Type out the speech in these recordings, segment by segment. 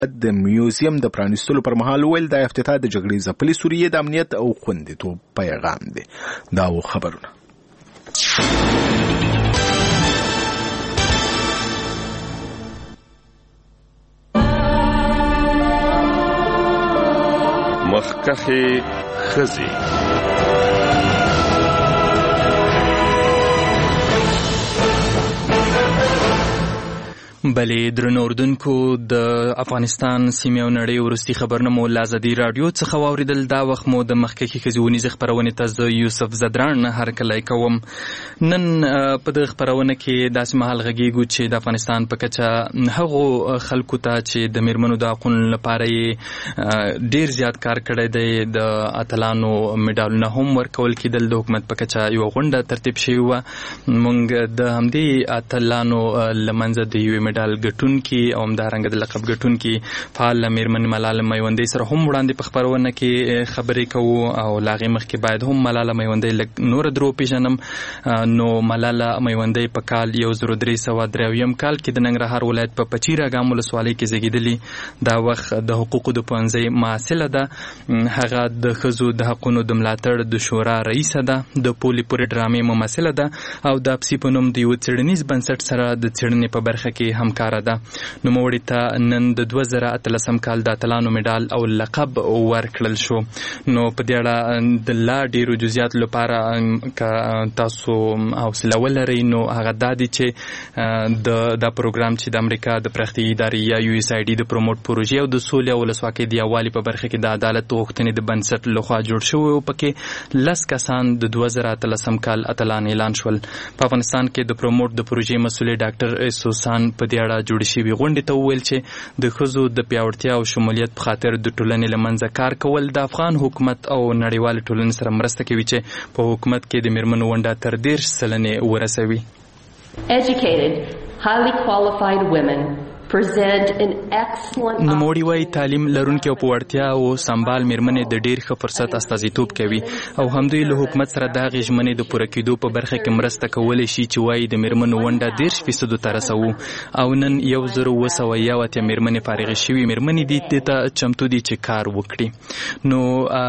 د میوزیم د پرانیستلو پر مهال ویل د افتتاح د جګړې ځپلې سوریې د امنیت او خوندیتوب پیغام دی. دا و خبرونه. مخکخي خزي بلې درنو اردوونکو د افغانستان سیمې او نړۍ وروستي خبرونه مو له ازادي راډیو څخه واورېدل. دا وخت مو د مخکښې ښځې ونیزې خپرونې ته زه یوسف زدران هرکلی کوم. نن په دغه خپرونه کې داسې مهال غږیږو چې د افغانستان په کچه هغو خلکو ته چې د میرمنو د حقونو لپاره یې ډېر زیات کار کړی دی د اتلانو میډالونه هم ورکول کېدل. د حکومت په کچه یوه غونډه ترتیب شوې وه. موږ د همدې اتلانو له منځه د یوې میډال ګټونکي او همدارنګه د لقب ګټونکي فعاله میرمن ملاله میوندۍ سره هم وړاندې په خپرونه کې خبرې کوو او له هغې مخکې باید هم ملاله میوندۍ لږ نوره در وپېژنم. نو ملاله میوندۍ په کال 1383 کال کې د ننګرهار ولایت په پچیر اګام ولسوالۍ کې زیږېدلې. دا وخت د حقوقو د پوهنځۍ محصله ده. هغه د ښځو د حقونو د ملاتړ د شورا رئیسه ده. د پولې پورې ډرامې ممثله ده او د اپسي په نوم د یوه څېړنیز بنسټ سره د څېړنې په برخه کې همکاره ده. نوموړې ته نن د 2013 کال د اتلانو میډال او لقب ورکړل شو. نو په دې اړه د لا ډېرو جزئیاتو لپاره که تاسو حوصله ولرئ نو هغه دا دی چې دا پروګرام چې د امریکا د پراختیایي ادارې یا USAID د پروموټ پروژې او د سولې او ولسواکۍ د یووالي په برخه کې د عدالت غوښتنې د بنسټ لخوا جوړ شوی او پکې 10 کسان د 2013 کال اتلان اعلان شول. په افغانستان کې د پروموټ د پروژې مسؤل ډاکټر سوسان په دې اړه جوړې شوې غونډې ته وویل چې د ښځو د پیاوړتیا او شمولیت په خاطر د ټولنې له منځه کار کول د افغان حکومت او نړیوالې ټولنې سره مرسته کوي چې په حکومت کې د میرمنو ونډه تر 10% ورسوي. Educated, highly qualified women نوموړي وايي تعلیم لرونکي او په وړتیا او سمبال میرمنې د ډېر ښه فرصت استازیتوب کوي او همدوی له حکومت سره د هغې ژمنې د پوره کېدو په برخه کې مرسته کولی شي چې وايي د میرمنو ونډه 10% ته رسوو او نن 1901 میرمنې فارغې شوي میرمنې دي دې ته چمتو دي چې کار وکړي. نو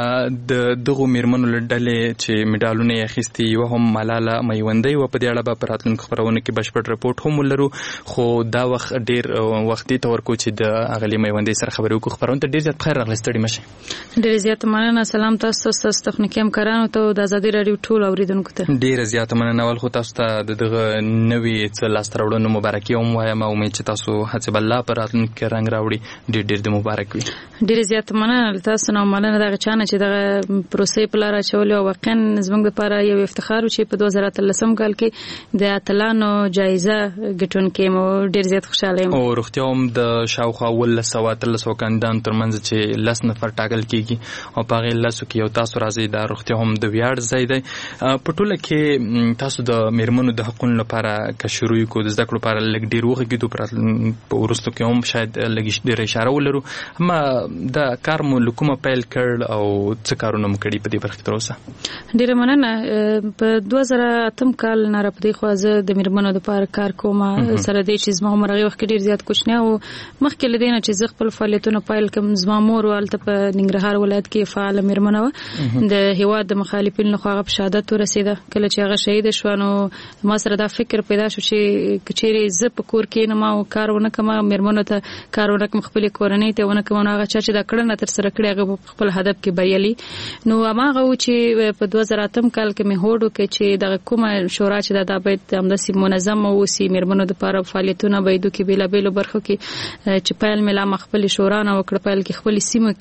د دغو میرمنو له ډلې چې میډالونه یې اخیستي یوه هم ملاله میوندۍ وه. په دې اړه به په راتلونکو خپرونو کې بشپړ رپورټ هم ولرو خو دا وخت ډېر وختي ته ورکو چې د اغلې میوندۍ سره خبرې وکړو. خپرونه ته ډېر زیات بخیر راغلی. ستړي مه شئ. ډېره زیاته مننه. سلام تاسو ته ستاسو تخنیکي همکارانو ته او د ازادي راډیو ټولو اورېدونکو ته ډېره زیاته مننه. اول خو تاسو ته د دغه نوي څه لاسته راوړنو مبارکي هم وایم او امید چې تاسو هڅې به الله په راتلونکي کې رنګ راوړي ډېر ډېر د مبارک وي. ډېره زیاته مننه له تاسو نه. مننه دغه چا نه چې دغه پروسې په لاره اچولې او واقعا زموږ لپاره یو افتخار و چې په 2013 کال کې د اتلانو جایزه ګټونکې مو ډېر زیات خوشحاله یم. او روغتیا هم د شاوخوا 1300 کاندیدانو ترمنځ چې 10 نفر ټاکل کېږي او په هغې 10 کې یو تاسو راځئ. دا روغتیا هم د ویاړ ځای دی. په ټوله کې تاسو د میرمنو د حقونو لپاره که شروع کړو د زده کړو لپاره لږ ډېر وغږېدو. په وروستو کې هم شاید لږ ډېر اشاره ولرو. اما دا کار مو له کومه پیل کړ او څه کارونه مو کړي په دې برخه کې تر اوسه؟ ډېره مننه. په 2008 کال نه راپدې خوا زه د میرمنو لپاره کار کوم سره دې چې زما عمر هغې وخت کې ډېر زیات کوچنی او مخکې له دې نه چې زه خپل فعالیتونه پیل کړم زما مور هلته په ننګرهار ولایت کې فعاله میرمنه وه. د هېواد د مخالفینو لخوا هغه په شهادت ورسېده. کله چې هغه شهیده شوه نو ما سره دا فکر پیدا شو چې که چیرې زه په کور کې کښېنم او کار ونه کړم میرمنو ته کار ونه کړم خپلې کورنۍ ته ونه کړم نو هغه چا چې دا کړنه ترسره کړې هغه په خپل هدف کې بریالي. نو هماغه و چې په 2008 کال کې مې هوډ وکړ چې دغه کومه شورا چې دا باید همداسې منظم واوسي میرمنو دپاره فعالیتونه باید وکړي بېلابېلو برخو کې چې پیل مې لا خپلې شورا نه وکړه. پیل کې خپلې سیمو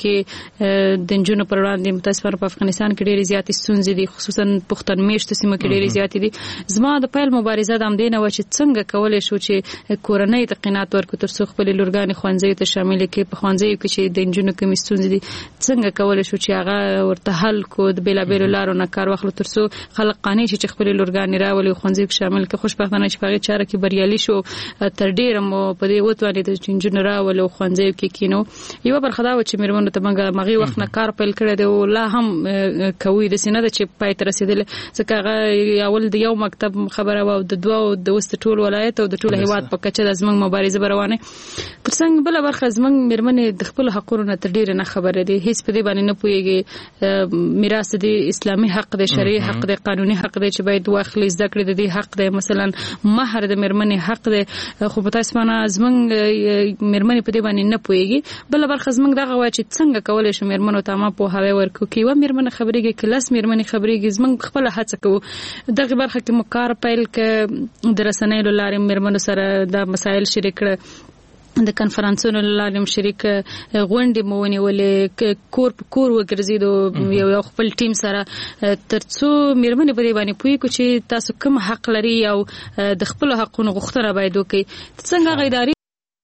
کې د نجونو پر وړاندې متاسفانه په افغانستان کې ډېرې زیاتې ستونزې دي خصوصا پښتون میشتو سیمو کې ډېرې زیاتې دي. زما د پیل مبارزه د همدې نه وه چې څنګه کولی شو چې کورنۍ ته قناعت ورکړو تر څو خپلې لورګانې ښوونځیو ته شاملې کړي. په ښوونځیو کې چې د نجونو کومې ستونزې دي څنګه کولی شو چې هغه ورته حل کړو د بېلابېلو لارو نه کار واخلو تر څو خلک قانع شي چې خپلې لورګانې راولي ښوونځیو کې شامل کړي. خوشبختانه چې په هغې چاره کې بریالي شو. تر ډېره مو په دې وتوانې د انجنیر او خوانځي کې کینو یو برخه دا و چې میرمنو ته موږ مغي وخت نه کار پیل کړی دی او لا هم کوي د سینه د چې پای تر رسیدل ځکه هغه اول د یو مکتب خبره و د دوه د وست ټول ولایت او د ټول هیواد په کچه د زمنګ مبارزه روانه ترڅنګ بل برخه زمنګ میرمنې د خپل حقونو نه تر ډیره نه خبره دي هیڅ په دې باندې نه پوهیږي میراث د اسلامي حق د شرعي حق د قانوني حق د چې باید واخلي زده کړې د دې حق د مثلا مہر د میرمنې حق د خو په تاسو باندې زمنګ میرمنې په دې باندې نه پوهیږي بل برخه زمنګ دغه وا چې څنګه کولای شو میرمنو ته ما په هوا ورکو کی و میرمنې خبرېږي کلاس میرمنې خبرېږي زمنګ خپل هڅه کوو دغه برخه کې مکار پیل ک د رسنۍ لارې میرمنو سره د مسایل شریک کړ د کنفرانسونو لارې شریک غونډې مونې ولې کور وګرځیدو یو خپل ټیم سره ترڅو میرمنې په دې باندې پوي کو چې تاسو کوم حق لري او د خپل حقونو غوښتنه باید وکړي څنګه غیداری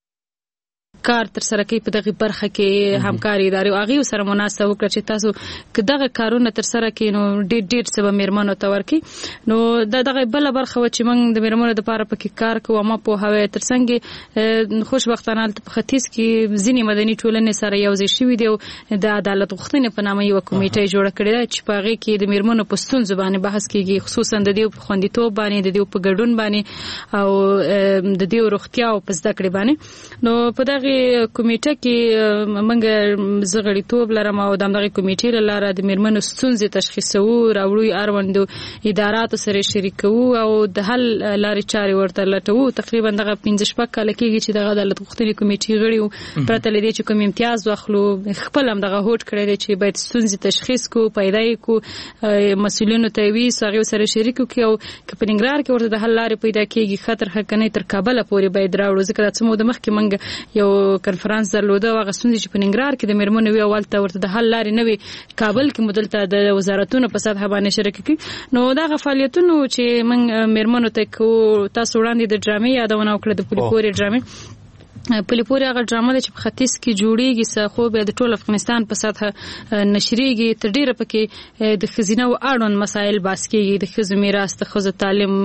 کار تر سره کوي په دغه برخه کې همکاري ادارې او هغه سره مناسبه وکړي چې تاسو کداغه کارونه تر سره کوي نو ډېر سبا میرمنو ته ورکي نو دغه بل برخه و چې موږ د میرمنو لپاره پکې کار کوو ما په هوا ترڅنګ خوشبختانه په ختیځ کې ځینی مدني ټولنې سره یو ځای شوي دي د عدالت غوښتنې په نامه یو کمیټه جوړه کړې ده چې په هغه کې د میرمنو په ستونزو باندې بحث کیږي خصوصا د دې په خوندیتوب باندې د دې په ګډون باندې او د دې روغتیا او په زده کړې باندې نو په دغه کمیټه کې موږ زغړیتوب لرم او دغه کمیټې لاره د میرمنو ستونزې تشخیصو راوړو اړوندو اداراتو سره شریکو او د حل لارې چارې ورته لټوو تقریبا دغه 15 شپږ کال کېږي چې دغه عدالت غوښتنې کمیټې غړي پرته لدی چې کوم امتیاز واخلو خپل هم دغه هوټ کړی دی چې باید ستونزې تشخیص کو پیدا کو مسؤلینو ته وی سره سره شریکو کې او کپنګرار کې ورته د حل لارې پیدا کېږي خطر حقنه تر کابل پورې باید راوړو ځکه چې مو د مخ کې منګ یو کنفرانس درلوده او غسونځي چې په ننګرهار کې د میرمنو وی اولته ورته د حل لارې نوي کابل کې مدلته د وزارتونو په سطح باندې شریک کی نو دا فعالیتونه چې من میرمنو ته کو تاسو وړاندې د ډرامې یادونه وکړه د پولیپوري ډرامې پولیپوري هغه ډرامه چې په ختیځ کې جوړیږي څه خو به د ټول افغانستان په سطح نشریږي تر ډیره پکې د خزینه او اړوند مسایل باس کیږي د خزو میراث د خزو تعلیم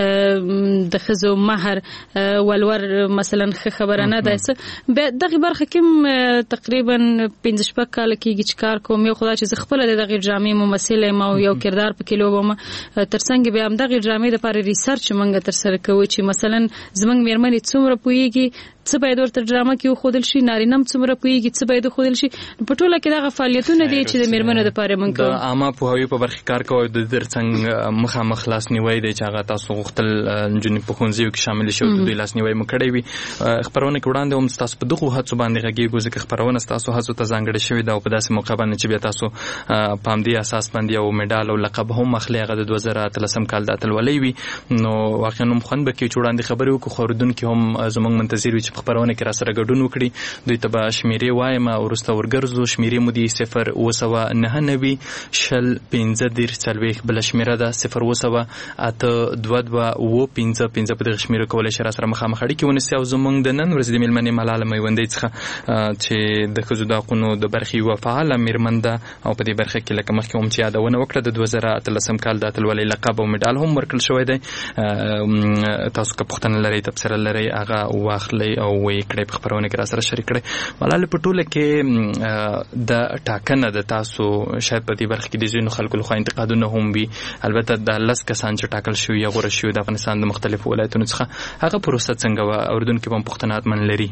د خزو مہر ولور مثلا خبره نه ده به دغه برخه کې تقریبا 15 شپږ کال کېږي چې کار کوم یو خدای چې خپل دغه ډرامې ممثل ما یو کردار پکې لوبم ترڅنګ به هم دغه ډرامې د لپاره ریسرچ مونږ تر سره کوو چې مثلا زمنګ میرمنې څومره پويږي څه باید ورته ډرامه کې خودل شي نارینم څومره پويږي څه باید خودل شي په ټوله کې دغه فعالیتونه دي چې د میرمنو لپاره مونږ د عامه پوهاوی په برخه کار کوي د درڅنګ مخامخ لاس نیوي دی چې هغه تاسو غوښتل جنې په خونځیو کې شامل شي او د دوی لاس نیوي مکړی وي خبرونه کې وړاندې هم تاسو په دغه هڅو باندې غږیږي ځکه خبرونه تاسو هڅو ته ځانګړې شوی دا په داسې موقع باندې چې بیا تاسو پام دی اساس باندې یو میډال او لقب هم اخلي هغه د 2013 کال د اتلولۍ وي نو واقعا هم خوند به کې وړاندې خبرې وکړو خوردونکو هم زموږ منتظر وي چې خبرونه کې را سره ګډون وکړي دوی ته به شمیرې وایم او ورسته ورګرځو شمیرې مو دي 0 شل 15 40 بل شمیره ده 0 اته 22 و 15 په دغه شمیره کولای شي را سره مخامخ اړیکې ونیسي او زمونږ د نن ورځې د میلمنې ملاله میوندۍ څخه چې د ښځو د حقونو د برخې یوه فعاله میرمن ده او په دې برخه کې لکه مخکې هم چې یادونه وکړه د 2013 کال د اتلولۍ لقب او میډال هم ورکړل شوی دی تاسو که پوښتنه لرئ تبصره لرئ هغه واخلئ او ویې کړئ په خبرونه کې را سره شریک کړئ ملاله په ټوله کې د ټاکنه د تاسو شاید په دې برخه کې د ځینو خلکو لخوا انتقادونه هم وي البته د 10 کسان چې ټاکل شوي یا غوره شوي د افغانستان د مختلفو ولایتونو څخه هغه پروسه څنګه وه اردن کې هم پوښتنه حتما لري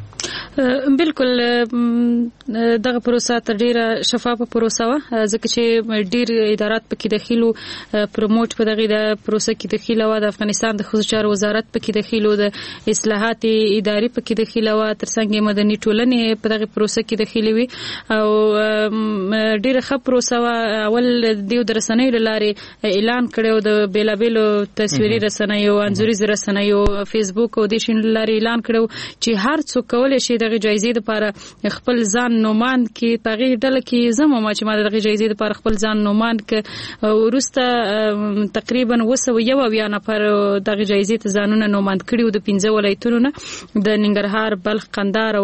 بالکل دغه پروسه تر ډیره شفافه پروسه وه ځکه چې ډیر ادارات پکې دخیلو پروموټ په دغه د پروسه کې دخیله وه د افغانستان د ښځو چارو وزارت پکې دخیلو د اصلاحات اداري پکې دخیله وه ترڅنګ مدني ټولنې په دغه پروسه کې دخیلې وي او ډیره ښه پروسه وه اول د رسنیو له لارې اعلان کړی د بیلابیلو تصویري رسنیو انځوریز رسنیو فیسبوک او د شین لارې اعلان کړو چې هر څوک کولای شي دغه جایزې لپاره خپل ځان نومان کې په غیر ډله کې زموږ ما چې ما دغه جایزې لپاره خپل ځان نومان کې ورسته تقریبا 201 نفر دغه جایزې ته ځانونه نومان کړي د 15 ولایتونو نه د ننګرهار بلخ قندهار او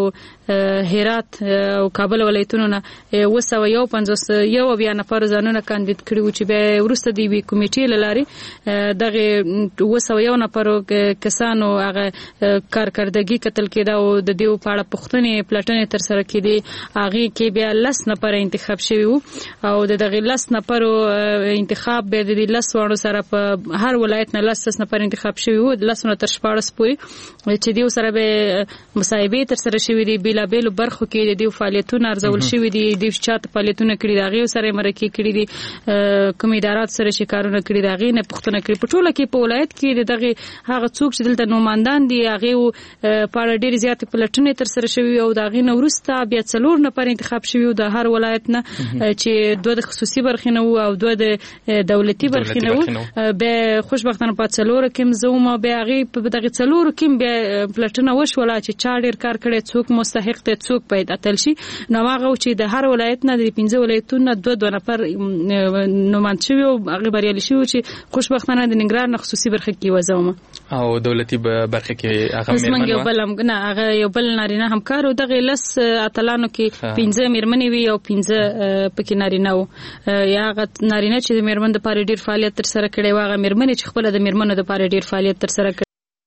هرات او کابل ولایتونو نه 251 بیا نفر ځانونه کاندید کړي و چې به ورسته دی وی کمیټې لاري دغه 201 نفر کسانو هغه کارکردګي قتل کېده او د دیو پاړه پښتنې پلاتنې تر سره کېدي هغه کې بیا 10 نفر انتخاب شوی او دغه 10 نفر انتخاب به د 10 وړو سره په هر ولایت نه 10 نفر انتخاب شوی وو 10 تر 14 پورې چې دیو سره به مصاحبه تر سره شوی دی بلا بیل برخو کې د دیو فعالیتونه ارزول شوی دی د چات فعالیتونه کړی دا غي سره مرکه کړی دي کوم ادارات سره شکارونه کړی دا غي نه پښتنه کړی په ټوله کې په ولایت کې دغه هغه څوک چې دلته نوماندان دي هغه په ډېر زیات پلټنې تر سره شوی او دا غي نو ورسته بیا 4 نفر انتخاب شوی د هر ولایت نه چې دوه د خصوصي برخینه او دوه د دولتي برخینه به خوشبختانه په 4 کې زوم به هغه په دغه 4 کې به پلټنه وشوله چې چا ډېر کار کړي څوک مستحق ته څوک پیدا تل شي نو هغه چې د هر ولایت نه د 15 ولایتونو دوه نفر نوماند شوی او هغه بریالي شوی چې خوشبختانه د ننګرهار نه خصوصي برخه کې وځوم او دولتي برخه کې هغه میرمن یو بل نه هغه یو بل نارینه همکار او دغه لس اتلانو کې 15 میرمنې وی او 15 پکې نارینه وو یا هغه نارینه چې د میرمن د پاره ډیر فعالیت تر سره کړي واغه میرمنې چې خپل د میرمنو د پاره ډیر فعالیت تر سره کړي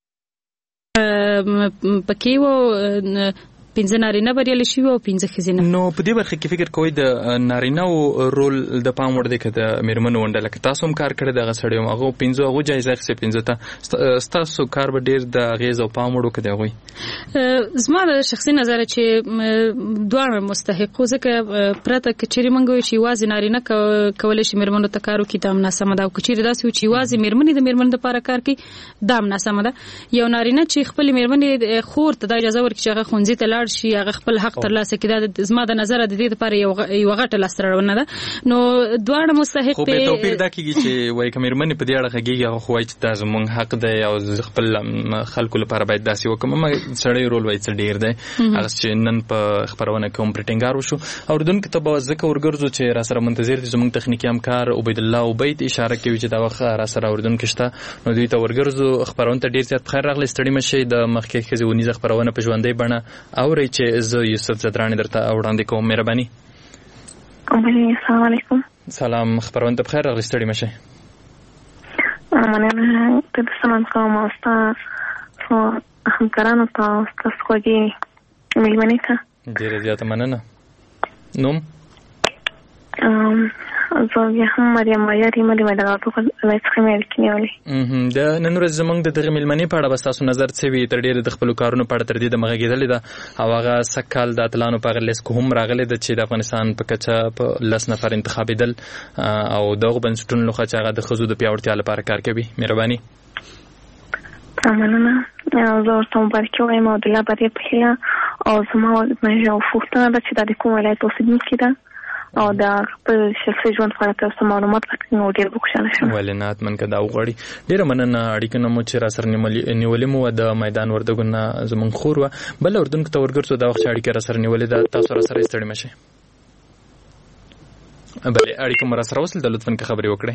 پکې وو 15 نارینه بریالي شي او 15 خزینه نو په دې برخه کې فکر کوئ د نارینه او رول د پام وړ دی کده میرمنو وندل که تاسو هم کار کړی دغه سړی هغه 15 هغه جایزه خسه 15 ته تاسو کار به ډیر د غیز او پام وړو کده وي زما د شخصي نظر چې دوه مستحقو ځکه پرته کچري منګوي چې واز نارینه کولای شي میرمنو ته کارو کې تام ناسمه دا کچري داسې چې واز میرمنې د میرمن د لپاره کار کوي دام ناسمه ده یو نارینه چې خپل میرمنې خور ته د اجازه ورکړي چې هغه خونځي ته شي هغه خپل حق ترلاسه کړي د زما د نظر د دې لپاره یو غټه لاسترونه ده نو دواړه مستحق خو به توپیر دا کیږي چې وای کومرمنې په دې اړه غږیږي هغه خو وای چې دا زموږ حق دی او خپل خلکو لپاره باید داسې وکم ما سړی رول وای څه ډیر دی هغه چې نن په خبرونه کوم پرټینګار وشو او دن کې ته ځکه ورګرځو چې را سره منتظر دي زموږ تخنیکی همکار عبید الله عبید اشاره کوي چې دا وخت را سره اردن کې شته نو دوی ته ورګرځو خبرونه ته ډیر زیات خیر راغلی ستړي مشه د مخکې خزونی خبرونه په ژوندۍ بڼه او چې زه یوسف زدرانی درته وړاندې کوم مهرباني السلام علیکم سلام خبرونه ته بخیر راغلی ستړي مشه مننه ته سلام کوم تاسو همکارانو ته خوږی مېلمنې ته ډیره زیاته مننه نوم زه هم مریم مایری مې د راټو لایټ خمیر کینولې دا نن ورځ زمونږ د دغه مېلمنې په اړه بس تاسو نظر څه وی تر ډیره د خپل کارونو په اړه تر دې د مغږیدلې ده او هغه سکهال د اتلانو په غلیس کو هم راغله د چې د افغانستان په کچه په لس نفر انتخابیدل او دغه بنسټونو لخوا چې هغه د خزو د پیاوړتیا لپاره کار کوي مهرباني مننه زه ورته مبارکي وایم او د الله بریا په هیله او زما یو پوښتنه ده چې د کوم ولایت اوسېدونکې ده او دا خپل شخصي ژوند په اړه تاسو معلومات راکړئ نو ډېر به خوشاله شم ولې نه اتمن که دا وغواړي ډېره مننه اړیکه نه مو چې را سره نیولې مو د میدان وردګو نه زموږ خور وه بله اردن ته ورګرځو دا وخت چې اړیکه را سره نیولې ده تاسو را سره یې ستړي مه شئ بلې اړیکه مو را سره وصل ده لطفا که خبرې وکړئ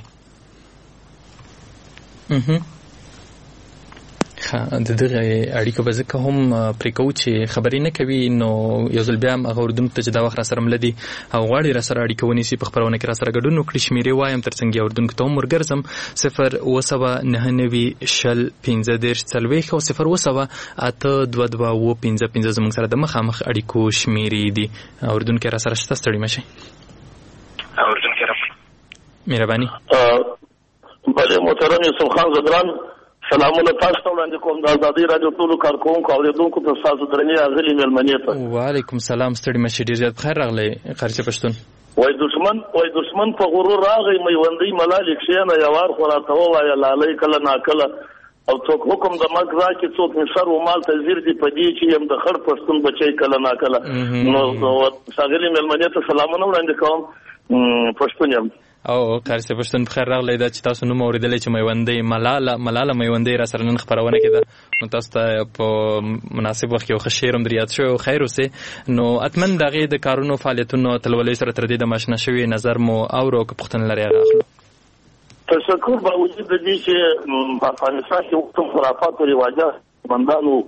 د دغه اړیکه به ځکه هم پرې کوو چې خبرې نه کوي نو یو ځل بیا هم هغه اردونکو ته چې دا وخت را سره مله دي او غواړي را سره اړیکه ونیسي په خپرونه کې را سره ګډون وکړي شمېرې وایم تر څنګ یې اردونکو ته هم ورګرځم 0 او 0 زموږ سره د مخامخ اړیکو شمېرې دي اردونکو را سره شته ستړي مه شئ مهرباني بله محترم یوسف خان زدران سلامونه تاسو ته وړاندې کوم د ازادي راډیو ټولو کارکوونکو او اوریدونکو ته ستاسو درنې اغلې مېلمنې ته وعلیکم سلام ستړي مه شئ ډېر زیات بخیر راغلی قارچه پښتون وای دشمن په غرور راغی میوندۍ ملالې کښېنه یو وار خو راته ووایه لالۍ کله ناکله او څوک حکم د مرګ راکړي څوک مې سر و مال ته ځیر دي په دې چې یم د خړ پښتون بچی کله ناکله نو ښاغلي مېلمنې ته سلامونه وړاندې کوم پښتون یم او قارسه پښتون بخیر راغلی دا چې تاسو نوم اورېدلی چې میوندۍ ملاله میوندۍ را سره نن خپرونه کې ده نو تاسو ته په مناسب وخت کې یو ښه شعر هم در یاد شوی او خیر اوسې نو اتمن د هغې د کارونو فعالیتونو تلولیو سره تر دې د ماشنا شوي نظر مو اورو که پوښتنه لرئ هغه اخلو تشکر باوجود د دې چې په افغانستان کې کوم خرافات او رواجات بندانو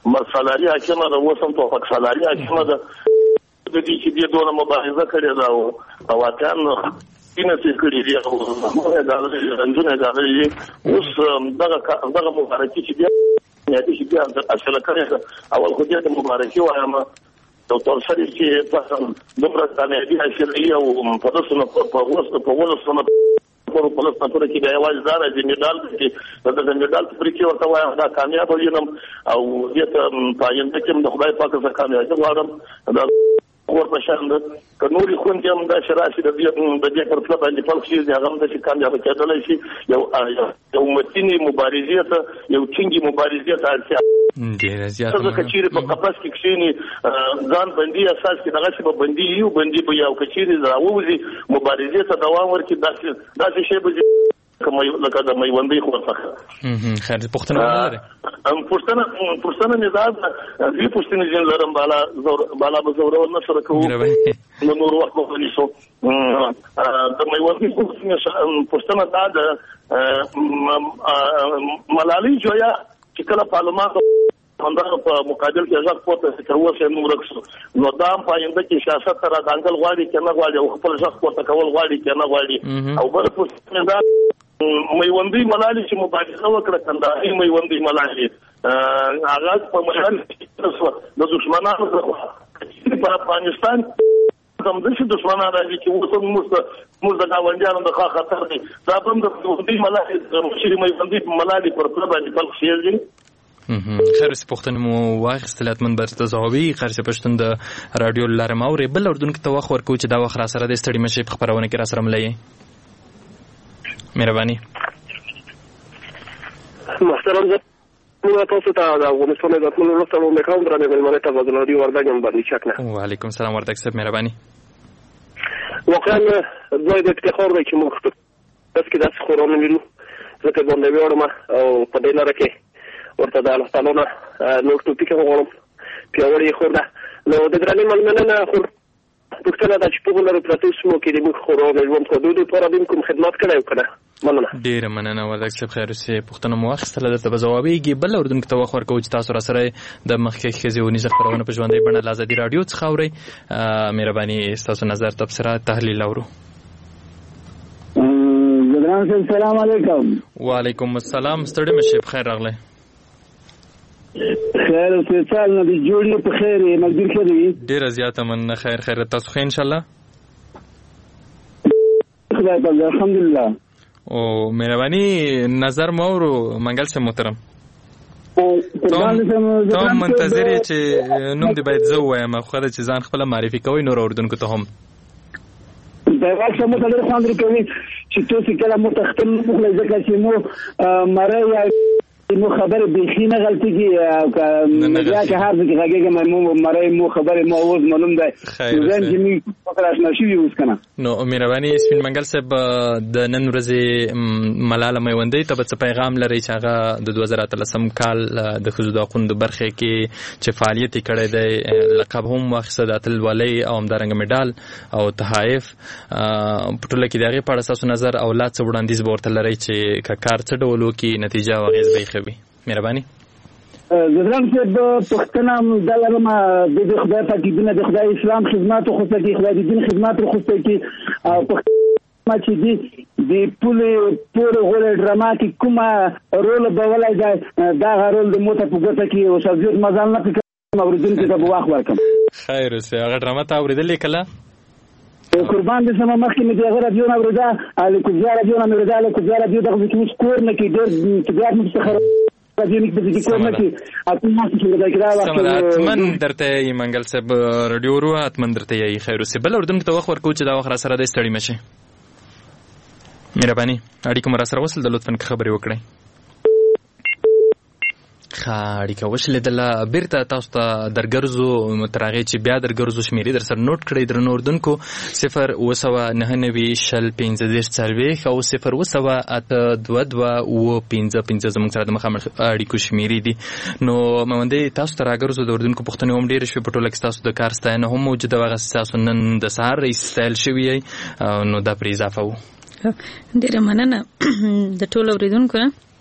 مرسالاري حاکمه ده، اوس هم توفق سالاري حاکمه ده. د دې چې دې دونه مبارزه کړې ده او واقعا سینه چې کړې دي او موږ دا رنځونه غواړي اوس دغه مبارکي چې بیا اصله کړې ده. اول خو دې مبارکي وایم ډاکټر سړي چې تاسو دومره کامیابي حاصلې او په تاسو په ولسمه په پلسطور کې د یوازې دا راځي میډال کې د میډال پرې کې ورته وایم دا کامیاب یم او دې ته پاینده کې د خدای پاک څخه کامیابي غواړم. دا ورته شاند کنوري خون کې هم دا شراشي د دې پر خپل باندې په شي هغه هم د کامیاب کېدل شي. یو متینی مبارزه ته یو څنګه مبارزه ته اړتیا ډیر زیات څه کچيري په قفس کې کښینی ځان بندي اساس کې دغه څه به بندي یو بندي به یو کچيري راوځي مبارزه ته دوام ورکړي. داسې شی به کومه لکه د میوندې خو څه خیر پښتنه لري پښتنه نظام دې پښتنه جن لرم بالا به زوره نه سره کوو نو نور وخت په نيسو د میوندې پښتنه دا د ملالي جویا چې کله پارلمان همدغه په مقابل کې ځکه پورته تر اوسه نو رکسو نو دا په آینده کې سیاست تر دانګل غواړي کنه غواړي او خپل ځخ پورته کول غواړي کنه غواړي او بل پښتنه دا میوندی ملالي چې مبارزه وکړه کندهاري میوندی ملالي آغاز په مشال د دشمنانو سره په افغانستان کوم د دشمنانو راځي چې موږ د گاونډیانو د خطر دي دا هم د میوندی ملالي چې میوندی ملالي پر خپل باندې خپل شیږي. خیر پښتون مو واخیستل اتمن برته زاوی خرڅ پښتون د رادیو لارم او بل اردن کې توخ ورکو چې دا وخت را سره د ستړي مشي په خبرونه کې را سره ملي. مهرباني محترم زه تاسو ته د افغانستان د ټولو وروسته مو کوم درنه ملمنه ته وزلوري وردګم باندې شکنه. وعلیکم السلام وردګ صاحب مهرباني. واقعا زه د افتخار دی چې موږ تاسو کې داسې خورانه ویلو ځکه باندې ویاړم او په دې لاره کې ورته د الله تعالی نه نور ټوپیک غواړم پیاوړی خورده نو د درنه ملمنه نه خور پښتنه د چپو لري پروتو سمو کې د موږ خورانه ژوند کو دوی پر دې کوم خدمات کړو کنه مننه ډیر مننه وردګ صاحب خیر سي پښتنه مو واخیستل د جوابيږي بل اردن کې توخ ورکو چې تاسو را سره د مخکې خزيونی ځخرونه په ژوندۍ بڼه لازدي رادیو څخه اوري. مهرباني تاسو نظر تبصره تحلیل اورو. السلام علیکم. وعلیکم السلام ستړي مشه بخیر راغله. خیر او سال نه جوړې په خیر مګر کړی ډیر زیاته من خیر تاسو خو ان شاء الله خدای په الحمدلله. او مهرباني نظر مورو منګل سے محترم ته منتظر چې نوم دې باید زه وایم خو دا چې ځان خپل معرفي کوي نور اردن کو ته هم دا واښه مو ته خاندر کوي چې تاسو کله متختم مخ ځکه چې مو مړی مو خبر بيخي نه غلطي کې یا که هر ځکه هغه مو مړی مو خبر مو اوس منوم ده ځان چې می فکر آشنا شي اوس کنه. نو مهرباني سپین منګل صاحب د نن ورځې ملاله میوندۍ ته څه پیغام لري چې هغه د 2013 کال د خزو د خوند برخه کې چې فعالیت کړی دی لقب هم واخیسته د اتل ولي او همدارنګ میډال او تحائف په ټوله کې دغه په اساس نظر او لا څه وړاندیز ورته لري چې کار څه ډول کې نتیجه واغیز به خوي. مهرباني زدران چې پښتنه د لرما د خدای پاک دین د خدای اسلام خدمات خو ته کې خدای دین خدمات خو ته کې او پښتنه چې د پوره غوړ ډراما کې کومه رول به ولای دا رول د موته په ګټه کې او شاګرد مزال نه کوي اوردون کې د بواخ ورکم. خیر اوسه هغه ډراما ته اوریدلې کله قربان دې سم مخکې مې دغه رادیو نه وردا الکوزا رادیو نه وردا الکوزا رادیو دغه کې سکور نه کې ډېر چې بیا موږ څخه اتمن درته یې منګل صاحب رادیو ورو اتمن درته یې خیر اوسه بل اردن کې توخ ورکو چې دا وخت را سره د ستړي مشه. مهرباني اړیکه مر سره وصل د لطفاً خبري وکړئ. اړیکه وشلیدله بیرته تاسو ته درګرزو مترغه چې بیا درګرزو شمیرې در سره نوٹ کړئ درنو اردنکو 0 شل 15 40 او 0 222 زموږ سره د مخامخ اړیکو شمیرې دي. نو مونږ تاسو ته راګرزو د اردنکو پښتنو هم ډیر شوي په ټوله کې تاسو د کار ستاینه هم موجوده وغه تاسو نن د سهار رئیس ستایل شوی نو دا پر اضافه وو. ډیر مننه د ټولو اوریدونکو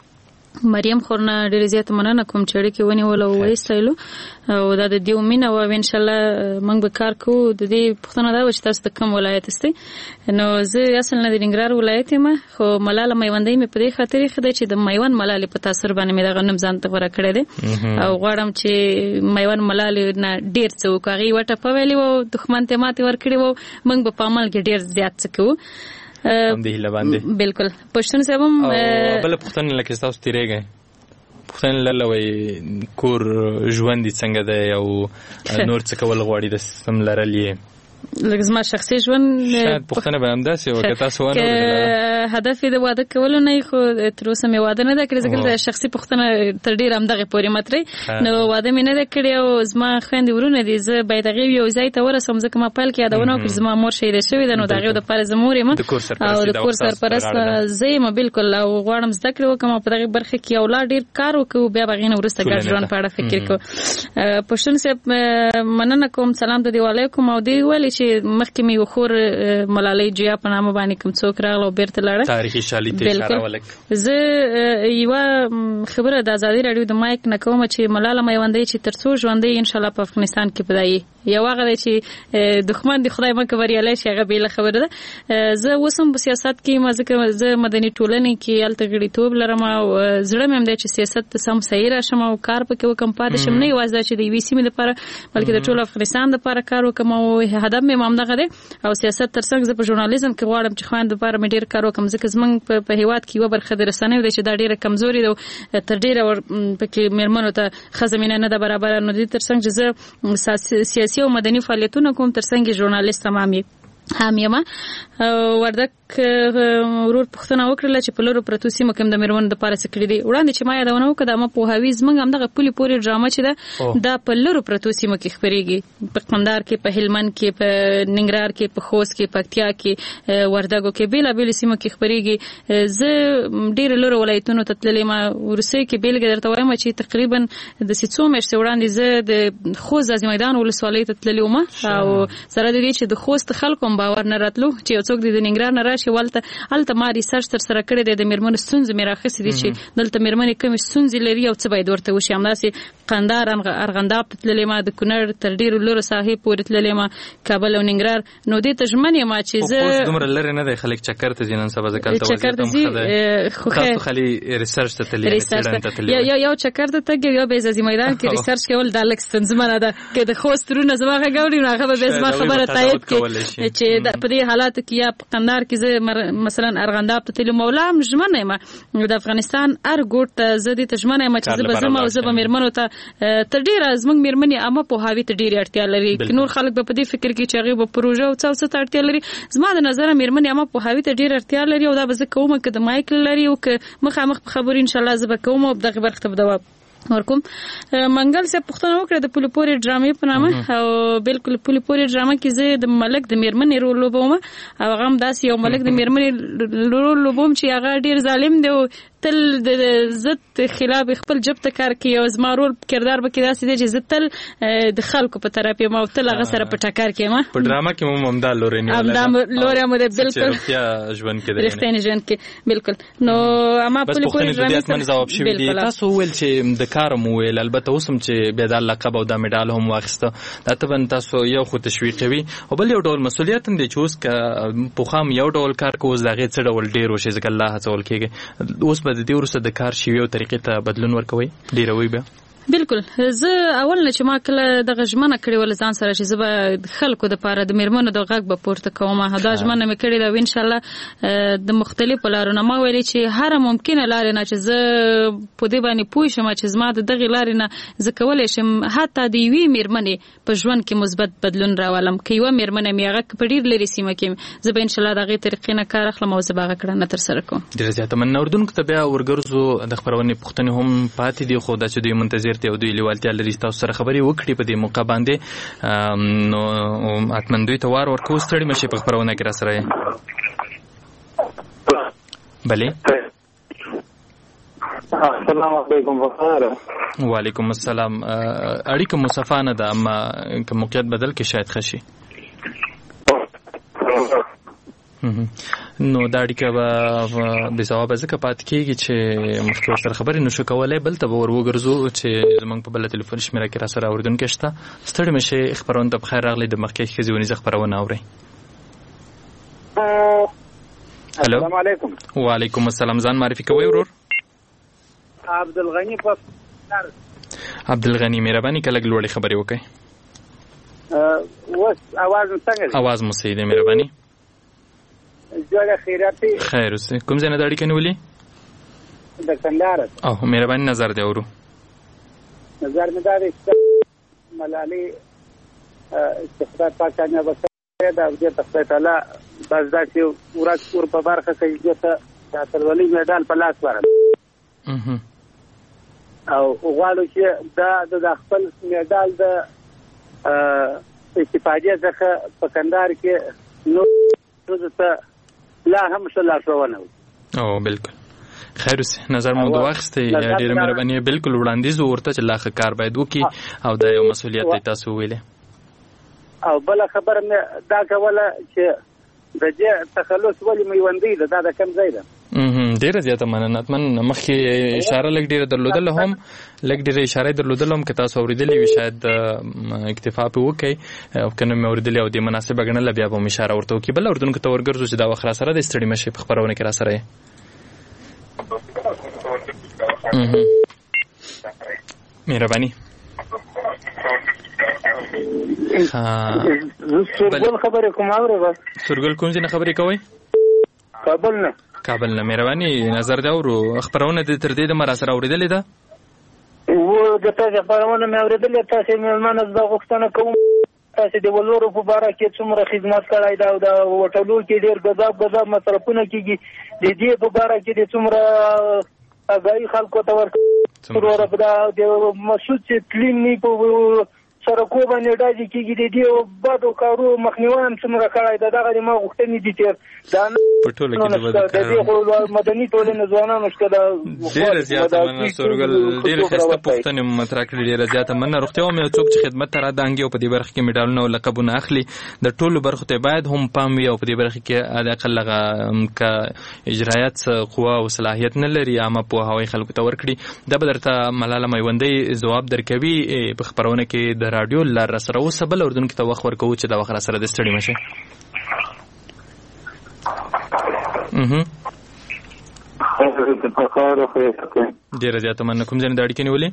مریم خورنه ډېر زیات مننه کوم چې اړیکې ونیول او وایستایلو او دا د دې مینه او ان شاء الله موږ به کار کوو. د دې پوښتنه دا و چې تاسو د کوم ولایت استئ؟ نو زه اصل نه د ننګرهار ولایت یم، خو ملاله میوندۍ مې په دې خاطر خدای چې د میوند ملالې په تاثر باندې مې دغه نوم ځان ته غوره کړی دی او غواړم چې میوند ملالې نه ډېر څه وکړو. هغې یوه ټپه ویلې وه دښمن ته ماتې ورکړې وه، موږ به په عمل کې ډېر زیات څه کوو. همدې هیله باندې بالکل. پښتون صاحب هم بله پوښتنه لکه تاسو تېرېږئ پوښتنه لرله وایي کور ژوند دې څنګه دی او نور څه کول غواړي د سیستم لرل یې؟ لکه زما شخصي ژوند شاید پوښتنه به همداسې وه که تاسو ونه هدف یې د واده کولو نه خو تر اوسه مې واده نه ده کړې، ځکه د شخصي پوښتنه تر ډېره همدغې پورې مطرح نو واده مې نه ده کړې او زما خویندې ورونه دي. زه باید هغې یو ځای ته ورسوم، ځکه ما پیل کې یادونه وکړه زما مور شهیده شوې ده، نو د هغې دپاره زه مور یم او د کور سرپرست زه یم بالکل، او غواړم زده کړې وکړم او په دغې برخه کې یو لا ډېر کار وکړو، بیا به هغې نه وروسته ګډ ژوند په اړه فکر کوو. پښتون صاحب مننه کوم، سلام د دې وعلیکم. او دې ویلې چې مخکې مې یو خور ملالۍ جیا په نامه باندې کوم څوک راغله او بیرته لاړه تاریخي شالید ته اشاره ولک. زه یوه خبره د ازادي راډیو د مایک نه کوم چې ملاله میوندۍ چې تر څو ژوندۍ ان شاء الله په افغانستان کې پدایي یو هغه دی چې دښمن دی خدای مکه بریالی شي، هغه بېله خبره ده. زه اوس هم په سیاست کې یم، ځکه زه مدني ټولنې کې هلته غړیتوب لرم او زړه مې هم دی چې سیاست ته سم صحیح راشم او کار پکې وکړم، پاتې شم نه یوازې دا چې د یوې سیمې لپاره بلکې د ټول افغانستان لپاره کار وکړم او هدف مې همدغه دی. او سیاست تر څنګ زه په ژورنالیزم کې غواړم چې خویندو لپاره مې ډېر کار وکړم، ځکه زموږ په هېواد کې یوه برخه د رسنیو دی چې دا ډېره کمزورې ده او تر ډېره پکې مېرمنو ته ښه زمینه نه ده برابره. نو دې تر څنګ چې زه سیاسي او مدني فعالیتونه کوم، تر څنګ ژورنالیست هم یم. وردک ورور پوښتنه وکړله چې په لرو پرتو سیمو کې هم د مېرمنو دپاره څه کړي دي. وړاندې چې ما یادونه وکړه د عامه پوهاوي زموږ همدغه پولې پورې ډرامه چې ده دا په لرو پرتو سیمو کې خپرېږي، په قندهار کې، په هلمند کې، په ننګرهار کې، په خوست کې، پکتیا کې، وردګو کې، بېلابېلو سیمو کې خپرېږي. زه ډېرو لرو ولایتونو ته تللې یم. وروستیو کې بېلګه درته وایم چې تقریبا د څو میاشتې وړاندې زه د خوست ځاځي میدان ولسوالۍ ته تللې وم او سره د دې چې د خوست خلکو هم باور نه راتلو چې یو څوک د ننګرهار نه راشي هلته ما ریسرچ تر سره کړی دی، د مېرمنو ستونزې مې راخیستې دي چې دلته مېرمنې کومې ستونزې لري او څه باید ورته وشي. همداسې قندهار ارغنداب ته تللې یم، د کونړ تر ډېرو لرو ساحې پورې تللې یم، کابل او ننګرهار. نو دې ته ژمن یم چې زه اوس دومره لرې نه دی خلک چکر ته ځي نن سبا، ځکه هلته وضعیت هم ښه دی. تاسو خالي ریسرچ ته تللې یو چکر ته تګ یو به ځاځي میدان کې ریسرچ کول دا لږ ستونزمنه ده که د خوست ورونه زما غږ اوري نو هغه به بیا زما خبره تایید کړي چې په دې حالاتو کې یا په قندهار کې زه مثلا ارغنداب ته تللې مولا هم ژمنه یم د افغانستان هر ګوټ ته زه دې ته ژمنه یم چې زه به ځم او زه به مېرمنو ته تر ډېره زموږ مېرمنې عامه پوهاوي ته ډېرې اړتیا لري. نور خلک به په دې فکر کې چې هغوی به پروژه او څه او څه ته اړتیا لري. زما د نظره مېرمنې عامه پوهاوي ته ډېره اړتیا لري او دا به زه کوم که د مایک لري او که مخامخ په خبرو انشاءالله زه به کوم او دغې برخې ته به دوام ورکوم. منګل صاحب پوښتنه وکړه د پولې پورې ډرامې په نامه او بالکل پولې پورې ډرامه کې زه د ملک د مېرمنې رول لوبوم او هغه هم داسې یو ملک د مېرمنې رول لوبوم چې هغه ډېر ظالم دی او تل د ضد خلاف خپل جب ته کار کوي او زما رول کردار به کې داسې دی چې زه تل د خلکو په طرف یم او تل هغه سره په ټکر کې یم. په ډرامه کې مو همدا لورې نیولې همدا لورې مو ده بالکل رښتیا ژوند کې دی رښتینی ژوند کې بالکل. نو اما پولې پورې ډرامې من جواب شوی دی. تاسو ویل چې د کار مو ویل البته اوس هم چې بیا د لقب او د میډال هم واخیسته دا طبعا تاسو یو خو تشویقوي او بل یو ډول مسؤلیت هم دی چې اوس که پوخام یو ډول کار کوو اوس د هغې څه ډول ډېر وشي ځکه الله هڅول کېږي اوس به د دې وروسته د کار شیوې او طریقې ته بدلون ورکوئ ډېروئ بیا؟ بالکل. زه اول نه چې ما کله دغه ژمنه کړې وله ځان سره چې زه به خلکو دپاره د مېرمنو د غږ به پورته کوم دا ژمنه مې کړې ده او انشاءالله د مختلفو لارو نه ما ویلې چې هره ممکنه لارې نه چې زه په دې باندې پوه شم چې زما د دغې لارې نه زه کولی شم حتی د یوې مېرمنې په ژوند کې مثبت بدلون راولم. که یوه مېرمنه مې هغه په ډېر لرې سیمه کې زه به انشاءالله د هغې طریقې نه کار اخلم او زه به هغه کړنه ترسره کوم. ډېره زیاته مننه. اردونکو ته بیا ورګرځو د خپرونې پوښتنې هم پاتې دي خو دا چې دوی منتظر دي او دوی لیوالتیا لري تاسو سره خبرې وکړي په دې موقع باندې نو حتما دوی ته وار ورکوو. ستړي مه شئ په خپرونه کې راسره یې. بلې السلام علیکم. بخیر. وعلیکم السلام. اړیکه مصفا نه ده اما که موقعیت بدل کې شاید ښه شي. نو دا اړیکه به بې ځوابه ځکه پاتې کېږي چې مخکې ورسره خبرې نشو کولی. بل ته به ور وګرځو چې زموږ په بله تلیفون شمېره کې راسره اورېدونکی شته. ستړي مه شئ، خپرونې ته بخیر راغلی. د مخکښې ښځې ونیزه خپرونه اورئ. هلو، السلام علیکم. وعلیکم السلام. ځان معرفي کوئ ورور؟ عبدالغني په عبدالغني، مهرباني که لږ لوړې خبرې وکړئ. اوس اواز مو څنګه دی؟ اواز مو صحیح دی، مهرباني. جوړه خیرات دی. خیر اوسئ. کوم ځای نه د اړیکه نیولې؟ د کندهار. او مهرباني نظر دی اورو. نظر مې دا دی چې ملالۍ استفاده پاکانه وکړه دا د خدای تعالی بس دا چې ورځ پور په برخه کې ته د اتلولۍ میډال په لاس ورغی او غواړو چې دا د خپل میډال د استفادې څخه په کندهار کې نو ته لا هم څه لارښوونه وکړي. او بالکل خیر اوسئ. نظر مو د واخیستی، ډېره مهرباني. بالکل وړاندیز ورته چې لا ښه کار باید وکړي او دا یو مسؤلیت دی تاسو ویلې. او بله خبره مې دا کوله چې د دې تخلص ولې میوندۍ ده، دا د کوم ځای ده؟ ډېره زیاته مننه. مخکې اشاره لږ ډېره درلودله هم که تاسو اورېدلې وي شاید اکتفا پې وکړئ، او که نه مې اورېدلې او دې مناسبه ګڼله بیا به هم اشاره ورته وکړي. بل اورېدونکو ته ورګرځو چې دا وخت راسره دی. ستړي مه شئ، په خپرونه کې راسره یې. مهرباني. سورګل خبرې کوم اورې بس. سورګل کوم ځای نه خبرې کوئ؟ کابل نه. مهرباني نظر دی اورو. خپرونه دې تر دې دمه راسره اورېدلې ده؟ د تاسې خپرونه مې اورېدلې. تاسې مېلمانه زه غوښتنه کوم تاسې د ولورو په باره کې څومره خدمت کړی دی او د وټلو کې ډېر ګذاب مصرفونه کېږي. د دې په باره کې د څومره اګاهي خلکو ته ورکړو. د مسعود چې تلین نه په سرکو باندې ډاجې کېږي د دې بدو کارو مخنیوی هم څومره کړی دی. دغه د ما غوښتنې دي چې په ټوله کې د دې مدني ټولنې ځوانانو شته. ډېره زیاته مننه سورګل، ډېرې ښایسته پوښتنې مو مطرح کړي. ډېره زیاته مننه. روغتیا وم یو څوک چې خدمت ته رادانګي او په دې برخه کې میډالونه او لقبونه اخلي، د ټولو برخو ته باید هم پام وي او په دې برخه کې حداقل هغه که اجرایات قوه او صلاحیت نه لري عامه پوهاوی خلکو ته ورکړي. دا به درته ملاله میوندۍ ځواب درکوي په خپرونه کې د راډیو لار راسره. اوس بل اردونکو ته وخت ورکوو چې دا وخت راسره د ستړي مه شئ. ډېره زیاته مننه. کوم ځای نه د اړیکې نیولې؟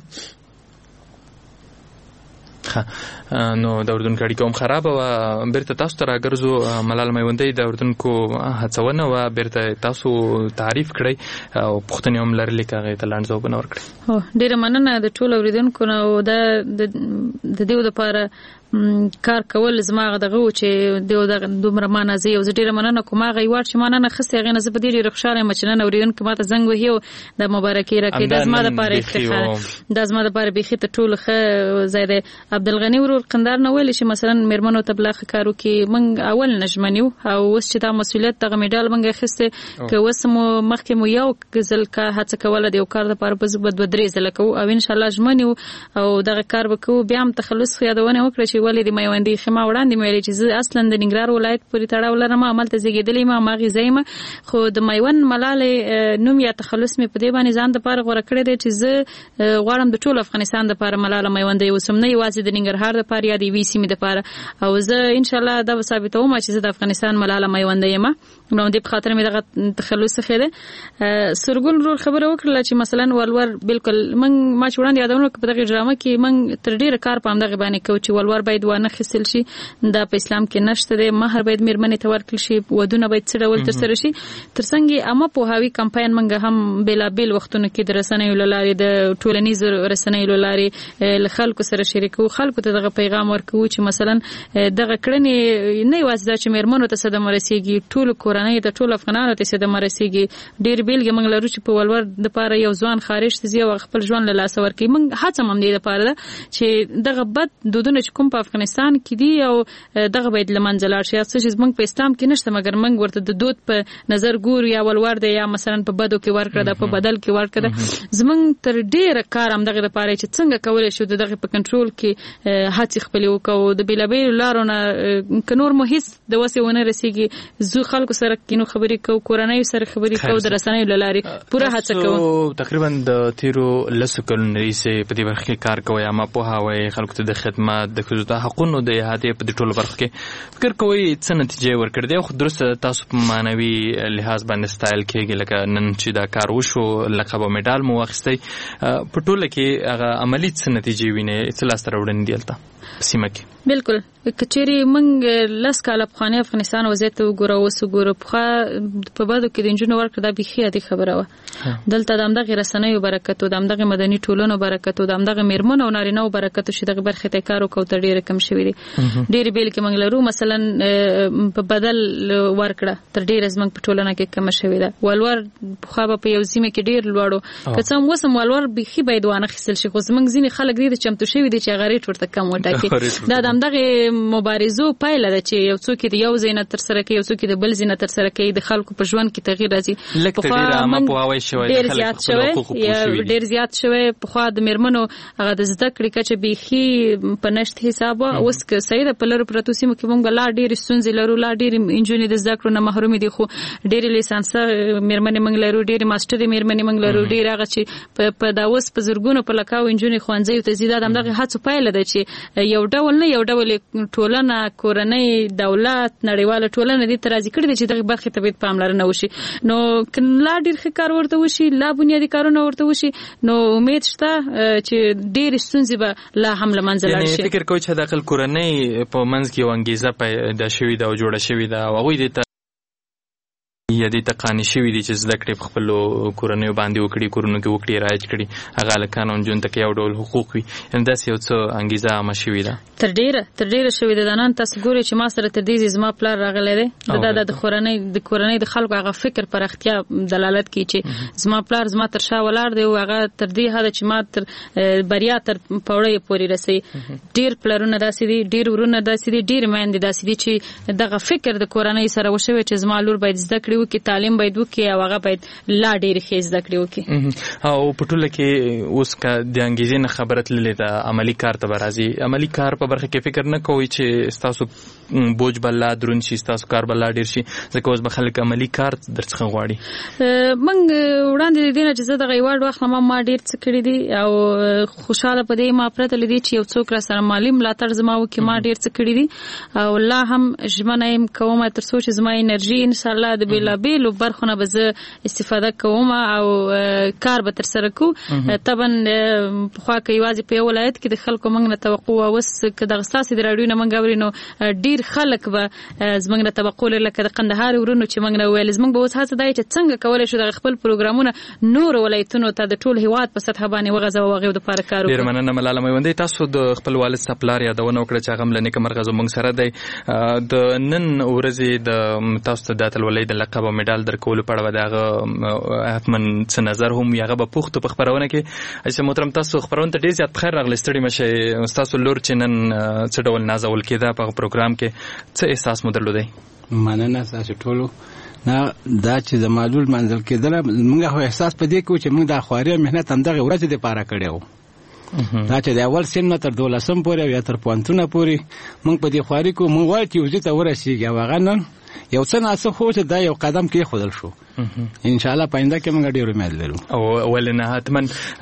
نو د اردن اړیکه هم خرابه وه. بیرته تاسو ته راګرځو. ملاله میوندۍ د اردنکو هڅونه وه، بیرته تاسو تعریف کړئ او پوښتنې هم لرلې که هغې ته لنډ ځوابونه ورکړئ. ډېره مننه د ټولو اورېدونکو نه. او دا د دې دپاره کار کول زما دغه و چې دومره ما نه زه یو زه ډېره مننه کوم. هغه یوار چې ما نن اخیستی هغې نه زه په دې ډېره خوشحاله یم چې نن اورېدونکي ما ته زنګ وهي او د مبارکۍ راکوي. دا زما دپاره افتخار، دا زما دپاره بیخي تر ټولو ښه ځای دی. عبدالغني ورور قندهار نه ویلې چې مثلا مېرمنو ته بلا ښه کار وکړي. موږ اول نه ژمن یو او اوس چې دا مسؤلیت دغه میډال موږ اخیستی که اوس مو مخکې مو یو ځل هڅه کوله د یو کار دپاره به زه به دوه درې ځله کوو او انشاءالله ژمن یو او دغه کار به کوو. بیا هم تخلص یادونه وکړه چې ولې د میوندۍ ښه ما وړاندې مې ویلې چې زه اصلا د ننګرهار ولایت پورې تړاو لرم، همالته زیږېدلې یم، هماغې ځای یم. خو د میوند ملالې نوم یا تخلص مې په دې باندې ځان دپاره غوره کړی دی چې زه غواړم د ټول افغانستان دپاره ملاله میوندۍ اوسم، نه یوازې د ننګرهار دپاره یا د یوې سیمې دپاره. او زه انشاءالله دا به ثابتوم چې زه د افغانستان ملاله میوندۍ یم. نو دې په خاطر مې دغه تخلص ښه دی. سرګل ورور خبره وکړله چې مثلا ولور بالکل ما چې وړاندې یادونه وکړه په دغه ډرامه کې موږ تر ډېره کار په همدغې باندې کوو چې ولور باید وانه خیستل شي. دا په اسلام کې نشته دی. مهر باید مېرمنې ته ورکړل شي. ودونه باید څه ډول ترسره شي. تر څنګ عامه پوهاوي کمپاین موږ هم بېلابېل وختونو کې د رسنیو له لارې د ټولنیزو رسنیو له لارې له خلکو سره شریکوو، خلکو ته دغه پیغام ورکوو چې مثلا دغه کړنې نه یوازې دا چې مېرمنو ته صدمه رسېږي، ټولو کورنۍ ته ټولو افغانانو ته صدمه رسېږي. ډېر بېلګې موږ لرو چې په ولور دپاره یو ځوان خارج ته ځي او خپل ژوند له لاسه ورکوي. موږ هڅه هم دې دپاره ده چې دغه بد دودونه چې کوم په په افغانستان کې دي او دغه باید لمنځه لاړ شي. څه چې موږ په اسلام کې نشته مګر موږ ورته د دود په نظر ګورو یا ولور دی یا مثلا په بدو کې ورکړه ده په بدل کې ورکړه. زمونږ تر ډیره کار هم دغه لپاره چې څنګه کولای شو دغه په کنټرول کې هڅې خپل وکړو د بیلابیلو لارو نه که نور مو هیڅ د وسې ونه رسیږي زو خلکو سره کینو خبرې کوو کورنۍ سره خبرې کوو د رسنیو له لارې پوره هڅه کوو. تقریبا د تیرو لسو کلونو راهیسې په دې برخه کې کار کوئ عامه پوهاوی خلکو ته د خدمت د ښځو د حقونو د احاطې په دې ټولو برخو کې فکر کوئ څه نتیجې ورکړې دي؟ خو درسته تاسو په معنوي لحاظ باندې ستایل کېږي لکه نن چې دا کار وشو لقب او میډال مو واخیستی په ټوله کې هغه عملي څه نتیجې وینئ څه لاسته راوړنې دي هلته په سیمه کې؟ بالکل کچېرې موږ لس کاله پخوانی افغانستان وضعیت وګورو اوس وګورو پخوا په بدو کې د نجونو ورکړه دا بیخي عادي خبره وه. دلته د همدغې رسنیو برکت و د همدغې مدني ټولنو برکت و د همدغې میرمنو او نارینهو برکت و چې دغې برخې ته یې کار وکړو تر ډېره کم شوي دي. ډېرې بېلګې موږ لرو مثلا په بدل ورکړه تر ډېره زموږ په ټولنه کې کمه شوې ده. ولور پخوا به په یو سیمه کې ډېر لوړ و که څه هم اوس هم ولور بیخي باید وانخیستل شي خو زموږ ځینې خلک دي چمتو شوي دي چې هغه ریټ ورته کم وټاکي. دا د همدغې مبارزو پایله ده چې یو څوک د یو ځای نه ترسره کوي یو څوک د بل ځای نه ترسره کوي د خلکو په ژوند کې تغییر راځي. پخوا ډېر زیات شوی پخوا د میرمنو هغه د زده کړې کچه بیخي په نشت حساب اوس که صحیح ده په لرو پرتو سیمو کې موږ لا ډېرې ستونزې لرو لا ډېرې نجونې د زده کړو نه محرومې دي خو ډېرې لیسانسه میرمنې موږ لرو ډېرې ماسټرې میرمنې موږ لرو ډېر هغه چې په دا اوس په زرګونو په لکاو نجونې ښوونځیو ته ځي دا د همدغې هڅو پایله ده چې یو ډول نه یو ډول ټولنه کورنۍ دولت نړیواله ټولنه دې ته راضي کړي دي چې دغه برخې ته باید پاملرنه وشي. نو که لا ډېر ښه کار ورته وشي لا بنیادي کارونه ورته وشي نو امید شته چې ډېرې ستونزې به لا هم له منځه لاړ شي. فکر کوئ چې داخل کورنۍ په منځ کې یو انګیزه پیدا شوې ده او جوړه شوې ده او هغوی دې ته یا دې ته قانع شوي دي چې زده کړې په خپلو کورنیو باندې وکړي کورونو کې وکړي رایج کړي هغه هلکان او نجونو ته یو ډول حقوق وي یعنې داسې یو څه انګیزه عامه شوې ده تر ډېره شوې ده. نن تاسو ګورئ چې ما سره تر دې زما پلار راغلی دی د کورنۍ د خلکو هغه فکر پراختیا دلالت کوي چې زما پلار زما تر شا ولاړ دی او هغه تر دې حده چې ما تر بریا تر پوړیو پورې رسوي. ډېر پلرونه داسې دي ډېر ورونه داسې دي ډېرې میندې داسې دي چې دغه فکر د کورنۍ سره وشوی چې زما لور باید زده کړي وکړي تعلیم باید وکړي او هغه باید لا ډېرې ښې زده کړې وکړي. او په ټوله کې اوس که د انګیزې نه خبره تللې ده عملي کار ته به راځي عملي کار په برخه کې فکر نه کوئ چې ستاسو بوج به لا دروند شي ستاسو کار به لا ډېر شي ځکه اوس به خلک عملي کار درڅخه غواړي. موږ وړاندې د دې نه چې زه دغه ایوارډ واخلم ما ډېر څه کړي دي او خوشحاله په دې ما پرته له دې چې یو څوک را سره مالي ملاتړ زما وکړي ما ډېر څه کړي دي او لا هم ژمنه یم کومه تر څو چې زما انرژي انشاءالله د بېلابېلو برخونه به زه استفاده کوم او کار به ترسره کوو. طبعا پخوا که یوازې په یو ولایت کې د خلکو موږ نه توقع وه اوس که دغه ستاسې د راډیو نه موږ اوري نو ډېر خلک به زموږ نه توقع لري لکه د قندهار ورونو چې موږ نه وویل زموږ به اوس هڅه دا چې څنګه کولی شو دغه خپل پروګرامونه نورو ولایتونو ته د ټول هېواد په سطحه باندې وغځوو او هغې دپاره کار وکړو. ډېره مننه ملاله میوندۍ تاسو د خپل والد صاحب پلار یادونه وکړه چې هغه هم له نیکه مرغه زموږ سره دی. د نن ورځې د تاسو ته د اتلولۍ د لقب او میډال درکولو په اړه به د هغه حتما څه نظر هم هغه به پوښتو په خپرونه کې. چې محترم تاسو خپرونه ته ډېر زیات پخیر راغلی ستړي مه شئ ستاسو لور چې نن څه ډول نازول کېده په هغه پروګرام کې څه احساس مو درلودی؟ مننه ستاسو ټولو نه دا چې زما لور منزل کېدله موږ خو احساس په دې کوو چې موږ دا خواري محنت همدغې ورځې دپاره کړی و دا چې د اول سن نه تر 12 پورې یا تر پوهنتونه پورې موږ په دې خواري کوو موږ غواړو چې یو ځای ته ورسېږي او هغه نن یو څه ناڅه خو چې دا یو قدم کېښودل شو انشاءالله پاینده کې موږ ډېر امید لرو. او ولې نه حتما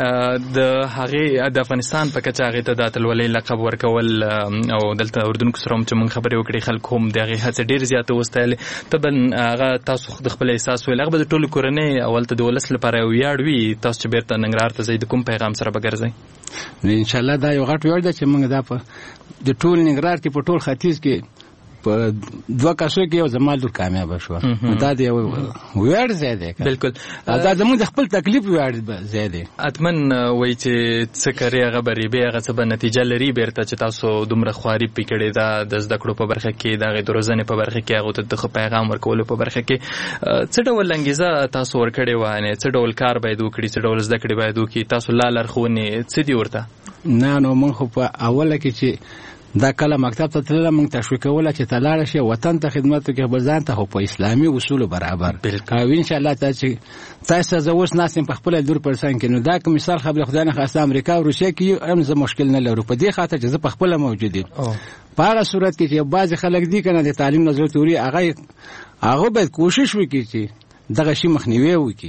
د هغې د افغانستان په کچه هغې ته د اتلولۍ لقب ورکول او دلته اردنکو سره هم چې موږ خبرې وکړې خلکو هم د هغې هڅې ډېرې زیاتې وستایلې. طبعا هغه تاسو د خپل احساس ویل هغه به د ټولو کورنۍ اول ته د ولس لپاره یو ویاړ وي تاسو چې بیرته ننګرهار ته ځئ د کوم پیغام سره به ګرځئ؟ انشاءالله دا یو غټ ویاړ ده چې موږ دا په د ټول ننګرهار کې په ټول ختیځ کې په 2 کسو کې یو زما لور کامیابه شوه دا د یو ویاړ ځای دی. بالکل دا زموږ د خپل تکلیف ویاړ ځای دی. حتما وایي چې څه کوې هغه به ریبې هغه څه به نتیجه لري بیرته چې تاسو دومره خواري پې کړې ده د زده کړو په برخه کې د هغې د روزنې په برخه کې هغو ته د ښه پیغام ورکولو په برخه کې څه ډول انګیزه تاسو ورکړې وه یعنې څه ډول کار باید وکړي څه ډول زده کړې باید وکړي تاسو لارښوونې څه دي ورته؟ نه نو موږ خو په اوله کې چې دا کله مکتب ته تلل موږ تشویق کوله چې ته لاړ شي وطن ته خدمت وکړې خپل ځان ته په اسلامي اصولو برابر او ان شاء الله تاسو زه اوس ناسم په خپل دور پرسان کې نو دا کوم مثال خبره خدای نه خاصه امریکا او روسیه کې هم زه مشکل نه لرم په دې خاطر چې زه په خپل موجود یم په هغه صورت کې چې بعض خلک دي کنه د تعلیم نظر توري هغه باید کوشش وکړي چې دغه شی مخنیوي وکړي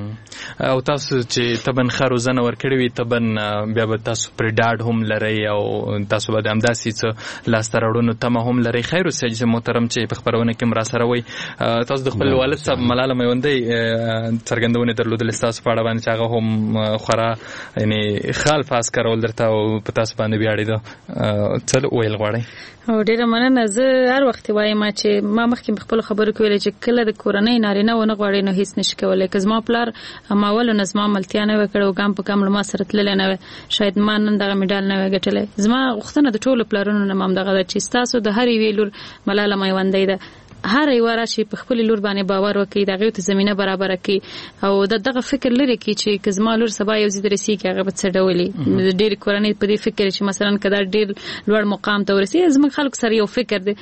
او تاسو چې تبن خروزنه ورکړی وي تبن بیا به تاسو پر ډاډ هم لري او تاسو به همداسې څه لاسته راوړنو تمه هم لري. خیر اوسه محترم چې په خبرونه کې مرا سره وي تاسو د خپل والد صاحب ملاله میوندۍ څرګندونه درلودل تاسو په اړه باندې چې هغه هم خورا یعنی خال فاس کارول درته او په تاسو باندې بیاړي دا څه ویل غواړي؟ او ډیره مننه. زه هر وخت وایم چې ما مخکې خپل خبرو کې ویل چې کله د کورنۍ نارینه ونه غواړي نو هیڅ نشي کولای. که زما پلار ماول نو زما ملتیا نه وکړ او ګام په ګام ما سره تللی نه شاید ما نن دغه میډال نه وګټلی. زما غوښتنه د ټولو پلارونو نه هم دغه ده چې ستاسو د هرې یوې لور ملاله میوندۍ ده هر یو راشي په خپل لور باندې باور وکړي دغه ته زمينه برابر کړي او دغه فکر لري کې چې کزما لور سبا یو ځای رسیږي هغه به څه ډولي ډېر کورنۍ په دې فکر چې مثلا کدا ډېر لوړ مقام ته ورسي زموږ خلک سره یو فکر دی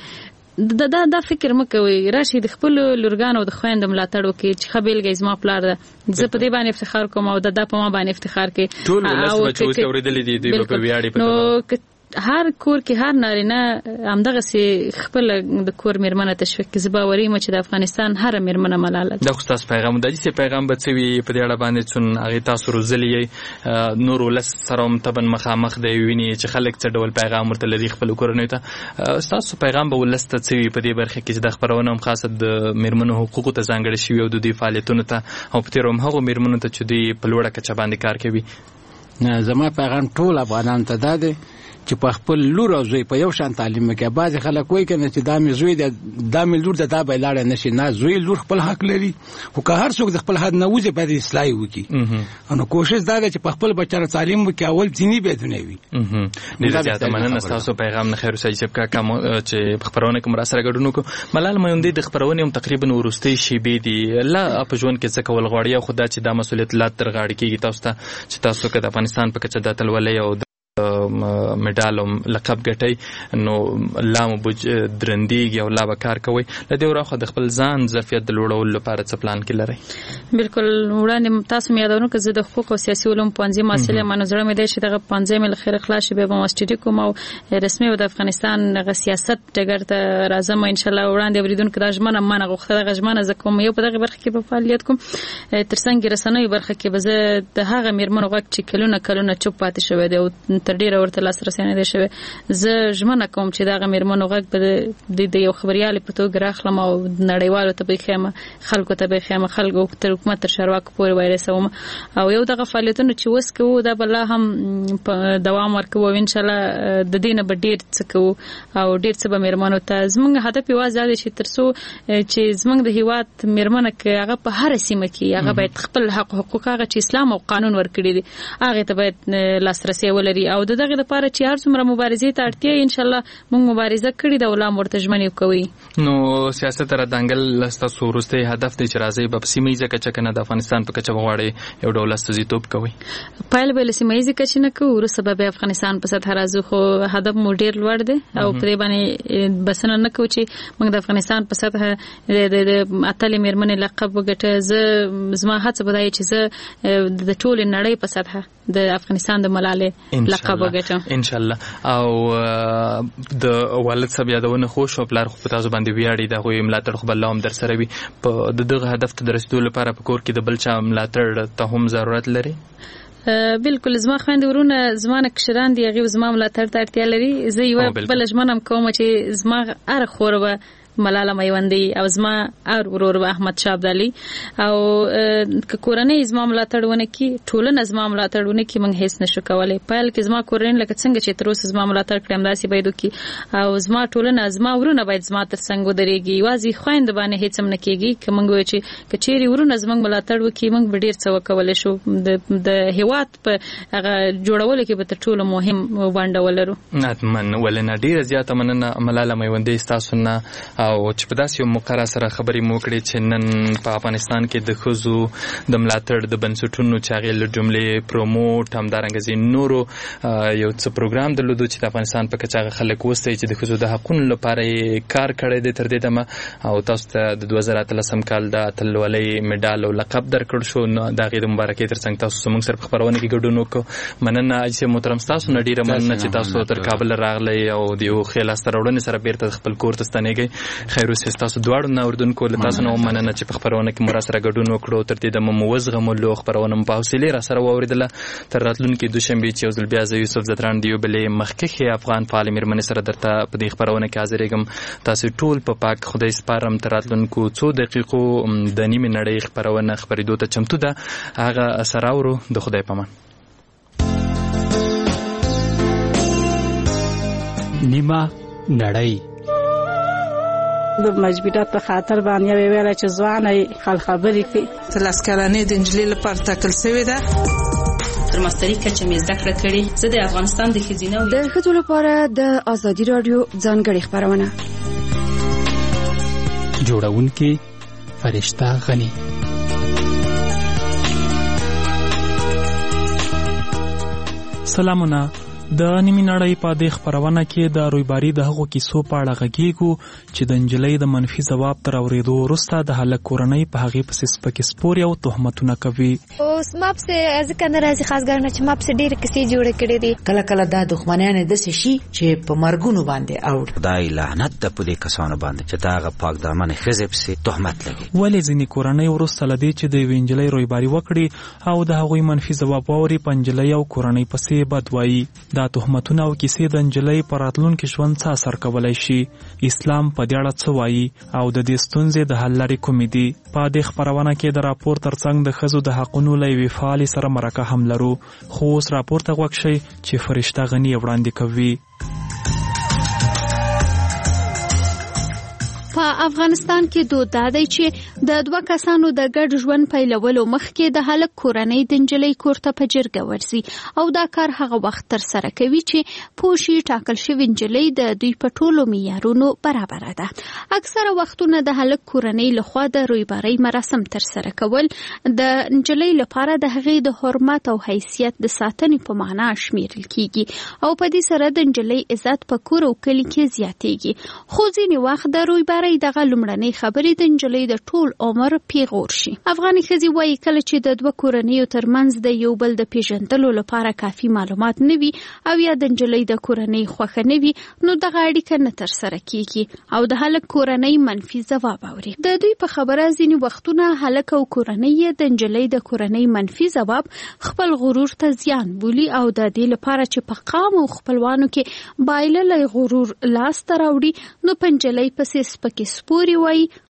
دا فکر مکوي راشي د خپل لورګانو د خويند ملاتړ وکړي چې خبيلګي زما پلار ده زه په دې باندې افتخار کوم او د په ما باندې افتخار کوي ټول ولس بچو ته اوریدلې دي په ویاړي په هر کور کې هر نارینه همدغه سي خپل د کور میرمنه تشویق کې زباوري مچ د افغانستان هر میرمنه ملاله د خصوص پیغام د دې پیغام به څوي په دې اړه باندې چون هغه تاسو روزلې نور ولس سره تبن مخامخ دی ویني چې خلک څه ډول پیغام ورته لري خپل کورنۍ ته تاسو پیغام به ولس ته څوي په دې برخه کې چې د خبرونه هم خاصه د میرمنو حقوقو ته ځانګړي شوی او د دې فعالیتونو ته او په تیروم هغه میرمنو ته چې دی په لوړه کچه باندې کار کوي. نه زما پیغام ټول افغانان ته ده چې په خپل لور او زوی په یو شان تعلیم کې بعض خلک وایي کنه چې دا مې زوی دا مې لور دا به لاړ نه شي نه زوی لور خپل حق لري خو که هر څوک د خپل حد نه وځي په اصلاح وکړي نو کوشش دا ده چې په خپل بچو تعلیم وکړي اول ځینی به دونه وي. ډیر زیاته مننه تاسو پیغام نه خیر اوسئ چې کوم چې خبرونه کوم را سره ګډون کو ملال مېوندې د خبرونه هم تقریبا ورستي شي به دي لا په ژوند کې څه کول غواړي خو دا چې دا مسولیت لا تر غاړه کېږي تاسو ته چې تاسو کې د افغانستان په کچه د تلولې او میډال او لقب ګټي نو لامو بوج درندېږي او لا به کار کوي لدې ورخه د خپل ځان ظرفیت د لوړولو لپاره څه پلان کې لري؟ بالکل وړاندې تاسو مې یادونه کړه د حقوق او سیاسي علوم پوهنځي محصله منظره مې ده چې دغه پوهنځي مې خیر اخلاص شي به ماستری کوم او رسمي د افغانستان غ سیاست ټګر ته راځم ان شاء الله وړاندې بریدونکو د ژمنه منه غوښتل د ژمنه زکوم یو په دغه برخه کې په فعالیت کوم ترڅنګ رسنوي برخه کې به زه د هغه میرمنو غږ چې کلونه چوپ پاتې شوی دی او تر ډیره ورته لاسرسي نه دی شوی زه ژمنه کوم چې دغه میرمنو غږ به د یو خبريال په توګه راخلم او نړیوالو ته به خیمه خلکو ته به خیمه خلکو تر حکومت تر شارواکو پورې وایرسوم او یو دغه فعالیتونه چې وس کوو دا بل هم دوام ورکوو ان شاء الله د دینه به ډیر څه کوو او ډیر څه به میرمنو ته زموږ هدف یوازې دی چې ترسو چې زموږ د هیواد میرمنه کې هغه په هر سیمه کې هغه باید خپل حقوق هغه چې اسلام او قانون ورکړي دي هغه ته باید لاسرسي ولري او دغه لپاره چې هر څومره مبارزې ته اړتیا ان شاء الله موږ مبارزه کړې د ولام ورته ژمنې کوي. نو سیاست را دنګل لسته ورسته هدف دی چې راځي په سیمه ځکه چې کنه د افغانستان په کچه وغواړي یو ډول استازیتوب کوي پایل به سیمه ځکه چې نه کوو سبب افغانستان په سطح راځو خو هدف مو ډیر لوړ دی او په دې باندې بسنه نه کوو چې موږ د افغانستان په سطح د اتلې میرمنې لقب وګټه زما هڅه بدای چې زه د ټول نړۍ په سطح د افغانستان د ملاله لقب وګټم ان شاء الله. او د والد صاحب یادونه خوش او پلار خو په تاسو باندې ویاړي دا خو ملاتړ خو بل هم در سره وي په دغه هدف ته رسیدو لپاره په کور کې د بل چا ملاتړ ته هم ضرورت لري. بالکل زما خويند ورونه زما کشران دی هغه زما ملاتړ ته اړتیا لري زه یو بل ژمنم کوم چې زما ار خوربه ملاله میوندۍ او زما اور ورور احمد شاه عبدالي او کورنۍ زما ملاتړونه کی ټولنه زما ملاتړونه کی موږ هیڅ نشو کولای پایل کې زما کورنۍ لکه څنګه چې تر اوسه زما ملاتړ کړم داسې باید کی او زما ټولنه زما ورونه باید زما تر څنګ ودرېږي وازي خويند باندې هیڅ هم نه کیږي که موږ چې کچېری ورونه زما ملاتړ وکي موږ به ډیر څه وکول شو د هیواد په هغه جوړول کې به تر ټولو مهم باندې ولرو. ناتمن ولنه ډیر زیاته مننه ملاله میوندۍ تاسو نه او چې په داسې یو موقع سره خبرې مو کړې چې نن په افغانستان کې د ښځو د ملاتړ د بنسټونو چې هغې له جملې پروموټ همدارنګه نورو یو څه پروګرام درلودو چې د افغانستان په کچه هغه خلک وستایي چې د ښځو د حقونو لپاره یې کار کړی دی تر دې دمه او تاسو ته د 2013 کال د اتلولۍ میډال او لقب درکړل شو. نو د هغې د مبارکۍ تر څنګ تاسو زموږ سره په خپرونه کې ګډون وکړو. مننه اجي محترم تاسو نه ډیره مننه چې تاسو تر کابل راغلی او د یو ښې لاسته راوړنې سره بیرته خپل کور ته ستنېږئ. خیر اوسې تاسو دواړو نه اردوونکو له تاسو نه مننه چې په خپرونه کې مو راسره ګډون وکړو. تر دې دمه مو وزغملو، خپرونه مو په حوصلې راسره واورېدله. تر راتلونکي دوشنبې چې یو ځل بیا زه یوسف زدران د یو بلې مخکښې افغان فعالې مېرمنې سره درته په دې خپرونه کې حاضرېږم. تاسو ټول په پاک خدای سپارم. تر راتلونکو څو دقیقو د نیمې نړۍ خپرونه خپرېدو ته چمتو ده. هغه سره اورو. د خدای په امان. نیمه نړۍ د مجبوریت په خاطر باندې ویل چې ځواني خل خبرې کوي. تر لاسکلانې د انجلۍ لپاره ټاکل شوې ده. تر ماستري کچه مې زده کړه کړې. زه د افغانستان د ښځینه د ښځو لپاره د ازادي رادیو ځانګړې خپرونه جوړونکې فرشته غني. سلامونه. د نیمې نړۍ په دې خپرونه کې د رویباري د هغو کیسو په اړه غږیږو چې د نجلۍ د منفي ځواب تر اورېدو وروسته د هلک کورنۍ په هغې پسې سپکې سپورې او تهمتونه کوي. اوس ما پسې ځکه نه راځي خاص ګرانه چې ما پسې ډېرې کیسې جوړې کړې دي. کله کله دا دښمنیانې داسې شي چې په مرګونو باندې اوړي. خدای لعنت ده په دې کسانو باندې چې دا هغه پاک دامنې ښځې پسې تهمت لګوي. ولې ځینې کورنۍ وروسته له دې چې د یوې نجلۍ رویباري وکړي او د هغوی منفي ځواب واوري په نجلۍ او کورنۍ پسې بد وایي. دا تهمتونه او کیسې د نجلۍ په راتلونکي ژوند څه اثر کولی شي؟ اسلام په دې اړه څه وایي او د دې ستونزې د حل لارې کومې دي؟ په دې خپرونه کې د راپور ترڅنګ د ښځو د حقونو له یوې فعالې سره مرکه هم لرو. خو اوس راپور ته غوږ شئ چې فرشته غني وړاندې کوي. په افغانستان کې دود دا دی چې د دوه کسانو د ګډ ژوند پیلولو مخکې د هلک کورنۍ د نجلۍ کور ته په جرګه ورځي او دا کار هغه وخت ترسره کوي چې پوه شي ټاکل شوې نجلۍ د دوی په ټولو معیارونو برابره ده. اکثره وختونه د هلک کورنۍ لخوا د رویبارۍ مراسم ترسره کول د نجلۍ لپاره د هغې د حرمت او حیثیت د ساتنې په معنا شمیرل کیږي او په دې سره د نجلۍ عزت په کور او کلي کې زیاتېږي. خو ځینې وخت د رویبارۍ دغه لومړنۍ خبرې د نجلۍ د ټول عمر پیغور شي. افغاني ښځې وایي کله چې د دوه کورنیو ترمنځ د یو بل د پیژندلو لپاره کافي معلومات نه وي او یا د نجلۍ د کورنۍ خوښه نه وي نو دغه اړیکه نه ترسره کیږي او د هلک کورنۍ منفي ځواب اوري. د دوی په خبره ځینې وختونه هلک او کورنۍ د نجلۍ د کورنۍ منفي ځواب خپل غرور ته زیان بولي او د دې لپاره چې په قام او خپلوانو کې بایللی غرور لاس ته راوړي نو په نجلۍ پسې سپکې سپورې وایي